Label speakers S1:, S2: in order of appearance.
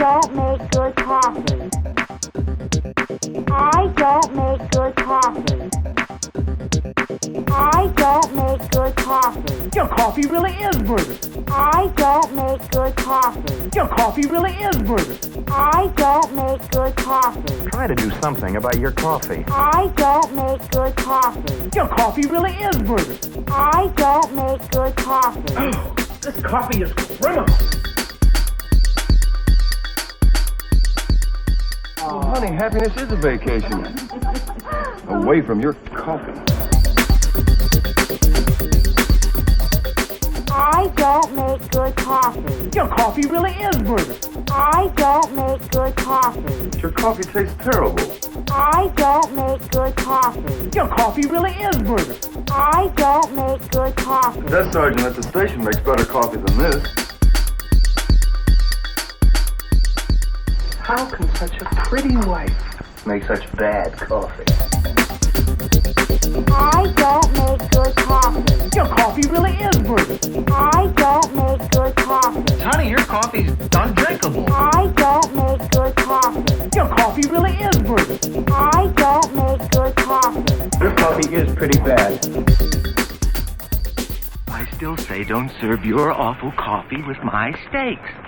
S1: don't make good coffee. I don't make good coffee. I don't make good coffee.
S2: Your coffee really is burger.
S1: I don't make good coffee.
S2: Your coffee really is burger.
S1: I don't make good coffee.
S3: Try to do something about your coffee.
S1: I don't make good coffee.
S2: Your coffee really is burger.
S1: I don't make good coffee.
S2: This coffee is criminal.
S4: Oh, honey, happiness is a vacation. Away from your coffee.
S1: I don't make good coffee.
S2: Your coffee really is burger.
S1: I don't make good coffee.
S4: Your coffee tastes terrible.
S1: I don't make good coffee.
S2: Your coffee really is burger.
S1: I don't make good coffee.
S4: That sergeant at the station makes better coffee than this.
S5: How can such a pretty wife make such bad coffee?
S1: I don't make good coffee.
S2: Your coffee really is burger.
S1: I don't make good coffee.
S5: Honey, your coffee's undrinkable.
S1: I don't make good coffee.
S2: Your coffee really is burger.
S1: I don't make good coffee.
S5: Your coffee is pretty bad.
S6: I still say don't serve your awful coffee with my steaks.